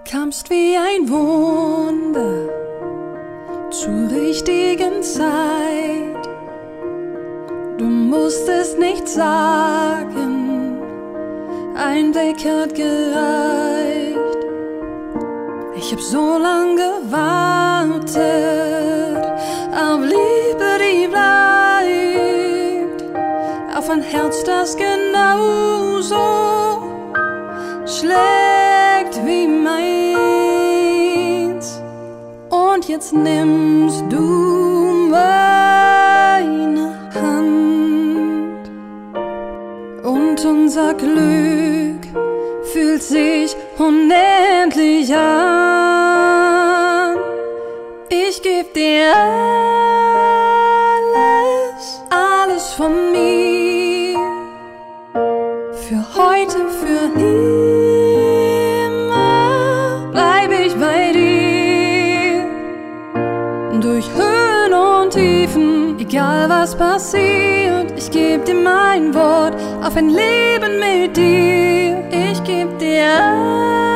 kamst wie ein Wunder zur richtigen Zeit. Du musstest nichts sagen, ein Blick hat gereicht. Ich hab so lang gewartet auf Liebe, die bleibt, auf ein Herz, das genauso schlägt wie meins. Und jetzt nimmst du meine Hand und unser Glück fühlt sich unendlich an. Ich geb dir alles, alles von mir, für heute, für immer bleib ich bei dir. Durch Höhen und Tiefen, egal was passiert, ich geb dir mein Wort auf ein Leben mit dir. Ich geb dir alles.